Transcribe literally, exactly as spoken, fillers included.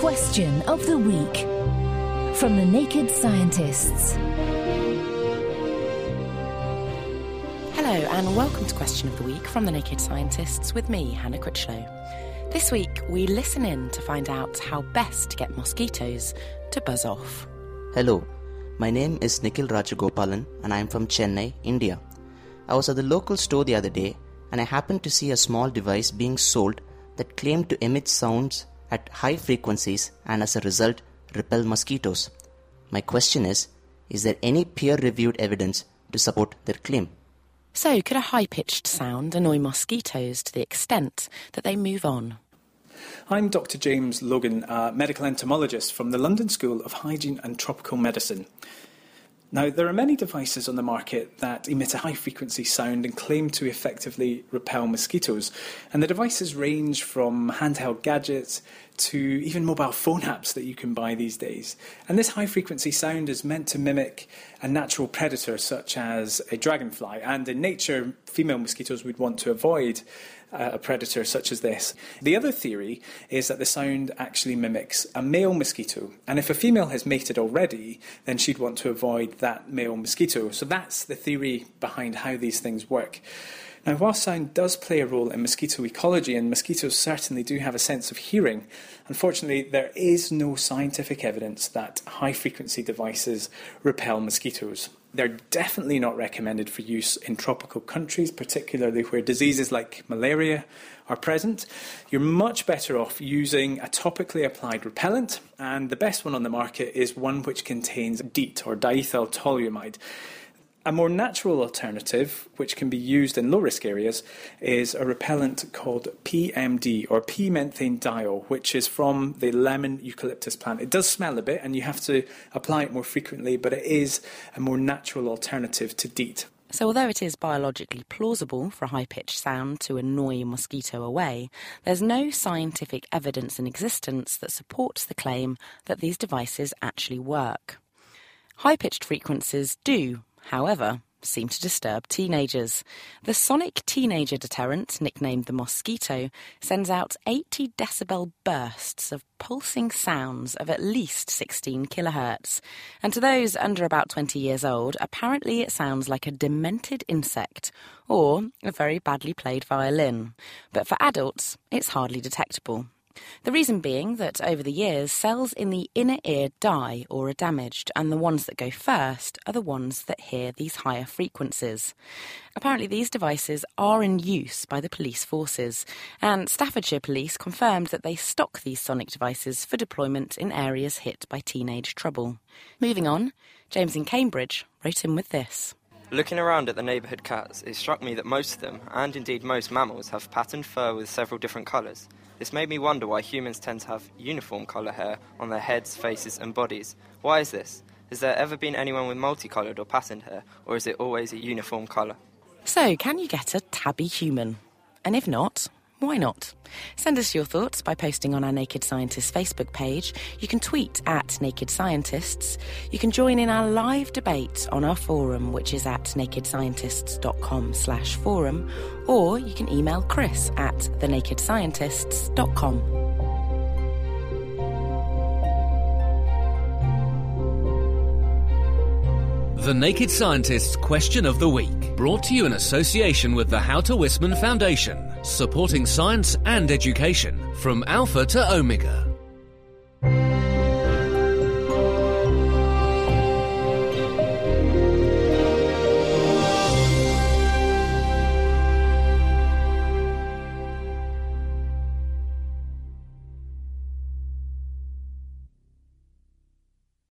Question of the Week from the Naked Scientists. Hello and welcome to Question of the Week from the Naked Scientists with me, Hannah Critchlow. This week we listen in to find out how best to get mosquitoes to buzz off. Hello, my name is Nikhil Rajagopalan and I am from Chennai, India. I was at the local store the other day and I happened to see a small device being sold that claimed to emit sounds at high frequencies and as a result repel mosquitoes. My question is, is there any peer-reviewed evidence to support their claim? So, could a high-pitched sound annoy mosquitoes to the extent that they move on? I'm Doctor James Logan, a medical entomologist from the London School of Hygiene and Tropical Medicine. Now, there are many devices on the market that emit a high-frequency sound and claim to effectively repel mosquitoes. And the devices range from handheld gadgets to even mobile phone apps that you can buy these days. And this high-frequency sound is meant to mimic a natural predator such as a dragonfly. And in nature, female mosquitoes would want to avoid uh, a predator such as this. The other theory is that the sound actually mimics a male mosquito. And if a female has mated already, then she'd want to avoid that male mosquito. So that's the theory behind how these things work. Now, while sound does play a role in mosquito ecology, and mosquitoes certainly do have a sense of hearing, unfortunately there is no scientific evidence that high-frequency devices repel mosquitoes. They're definitely not recommended for use in tropical countries, particularly where diseases like malaria are present. You're much better off using a topically applied repellent, and the best one on the market is one which contains DEET, or diethyl toluamide. A more natural alternative, which can be used in low-risk areas, is a repellent called P M D, or P-menthane diol, which is from the lemon eucalyptus plant. It does smell a bit, and you have to apply it more frequently, but it is a more natural alternative to DEET. So although it is biologically plausible for a high-pitched sound to annoy a mosquito away, there's no scientific evidence in existence that supports the claim that these devices actually work. High-pitched frequencies do, however, seem to disturb teenagers. The sonic teenager deterrent, nicknamed the Mosquito, sends out eighty decibel bursts of pulsing sounds of at least sixteen kilohertz. And to those under about twenty years old, apparently it sounds like a demented insect or a very badly played violin. But for adults, it's hardly detectable. The reason being that over the years, cells in the inner ear die or are damaged, and the ones that go first are the ones that hear these higher frequencies. Apparently these devices are in use by the police forces, and Staffordshire Police confirmed that they stock these sonic devices for deployment in areas hit by teenage trouble. Moving on, James in Cambridge wrote in with this. Looking around at the neighbourhood cats, it struck me that most of them, and indeed most mammals, have patterned fur with several different colours. This made me wonder why humans tend to have uniform colour hair on their heads, faces and bodies. Why is this? Has there ever been anyone with multicoloured or patterned hair, or is it always a uniform colour? So, can you get a tabby human? And if not, why not? Send us your thoughts by posting on our Naked Scientists Facebook page. You can tweet at Naked Scientists. You can join in our live debate on our forum, which is at nakedscientists.com slash forum, or you can email Chris at thenakedscientists dot com. The Naked Scientists Question of the Week, brought to you in association with the Houter Wisman Foundation, supporting science and education from Alpha to Omega.